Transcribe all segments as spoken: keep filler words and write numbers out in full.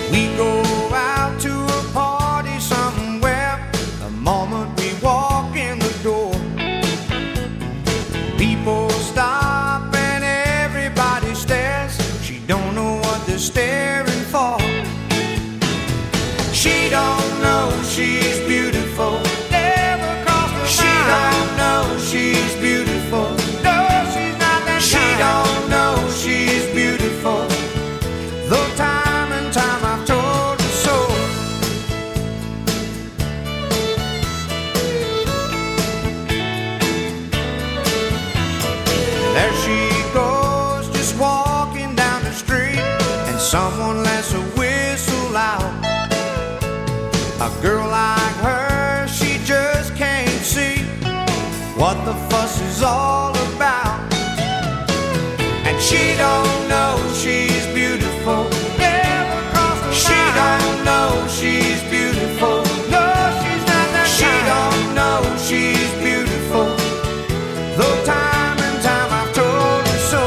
We go out to a party somewhere. The moment we walk in the door, people stop and everybody stares. She don't know what they're staring for. She don't know she's beautiful. Never crossed her mind. She don't know she's beautiful. No, she's not that kind. She don't know she's beautiful. Though time and time I've told her so. There she goes, just walking down the street, and someone lets a whistle out. A girl like her, she just can't see what the fuss is all about. And she don't know she's beautiful. Never crossed her mind. She don't know she's beautiful. No, she's not that kind. She don't know she's beautiful. Though time and time I've told her so.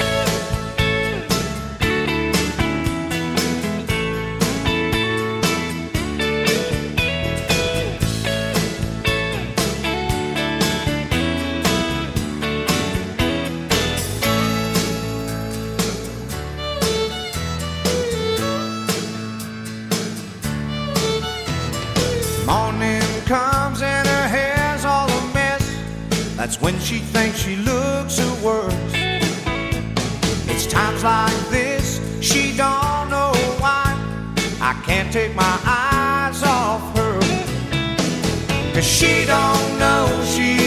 Morning comes and her hair's all a mess. That's when she thinks she looks her worst. It's times like this, she don't know why I can't take my eyes off her. 'Cause she don't know she